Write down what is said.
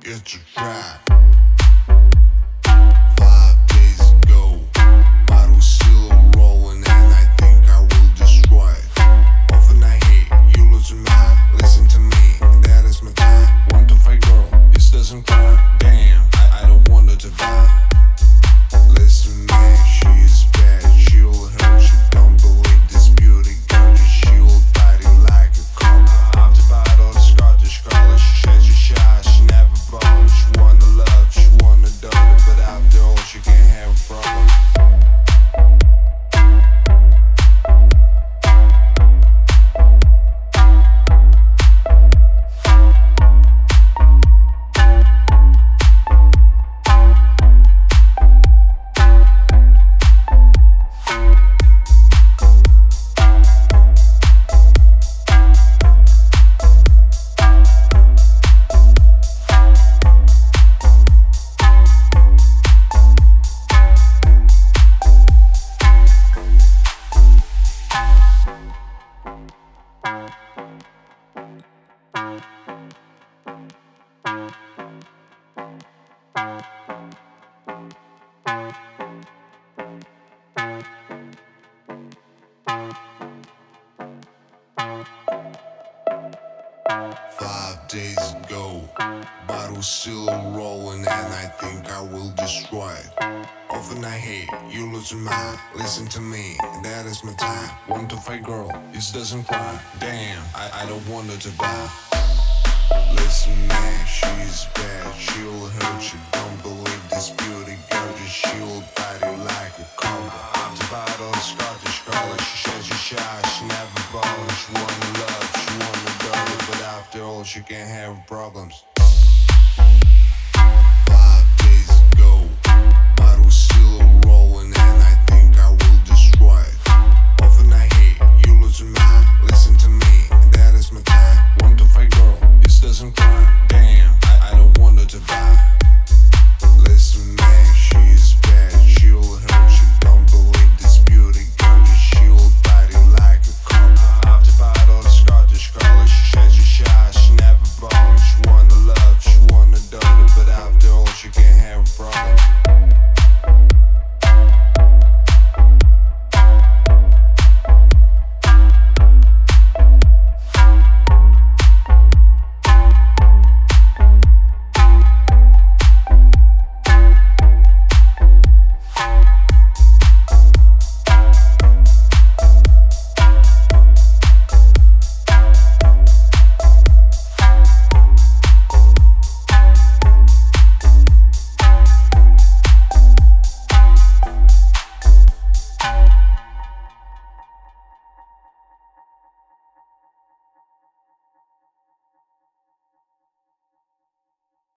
it's a trap. 5 days ago, bottle still rolling, and I think I will destroy it. Often I hate you losing my, listen to me, that is my time. Want to fight, girl, this doesn't cry. Damn, I don't want her to die. Listen, man, she's bad, she'll hurt you. Don't believe this beauty, gorgeous, she'll bite you like a cobra. After battle, the Scottish color, she sheds your shot, she never bothered. She wanna love, she wanna daughter, but after all, she can't have a problem. 5 days ago, bottle still rolling, and I think I will destroy it. Often I hate you losing my, listen to me, that is my time. Want to fight, girl, this doesn't cry. Damn, I don't want her to die. Listen, man, she's bad, she'll hurt you. Don't believe this beauty, gorgeous, she'll bite you like a cobra. After battle, Scottish color, she sheds your shot, she never bothers. She wanna love, she wanna daughter, but after all, she can't have problems. 5 days ago, bottle still rolling, and I think I will destroy it. Often I hate you losing my, listen to me, that is my time. Want to fight, girl, this doesn't cry.